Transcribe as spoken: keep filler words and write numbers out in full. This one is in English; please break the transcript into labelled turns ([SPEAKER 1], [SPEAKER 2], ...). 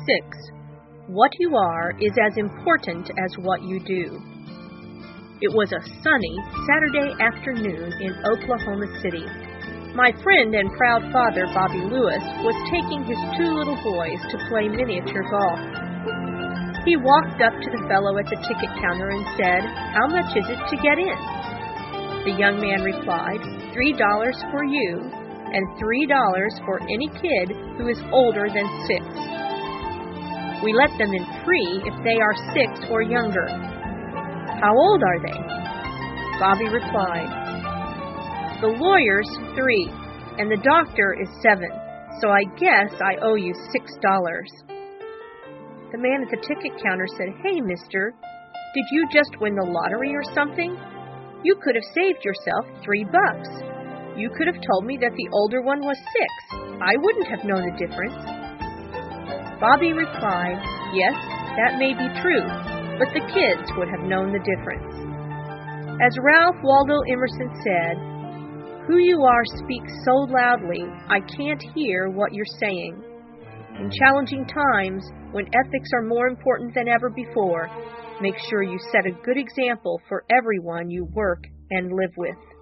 [SPEAKER 1] six. What you are is as important as what you do. It was a sunny Saturday afternoon in Oklahoma City. My friend and proud father, Bobby Lewis, was taking his two little boys to play miniature golf. He walked up to the fellow at the ticket counter and said, "How much is it to get in?" The young man replied, three dollars for you and three dollars for any kid who is older than six. We let them in free if they are six or younger. How old are they? Bobby replied, "The lawyer's three, and the doctor is seven, so I guess I owe you six dollars." The man at the ticket counter said, "Hey, mister, did you just win the lottery or something? You could have saved yourself three bucks. You could have told me that the older one was six. I wouldn't have known the difference." Bobby replied, "Yes, that may be true, but the kids would have known the difference." As Ralph Waldo Emerson said, "Who you are speaks so loudly, I can't hear what you're saying." In challenging times, when ethics are more important than ever before, make sure you set a good example for everyone you work and live with.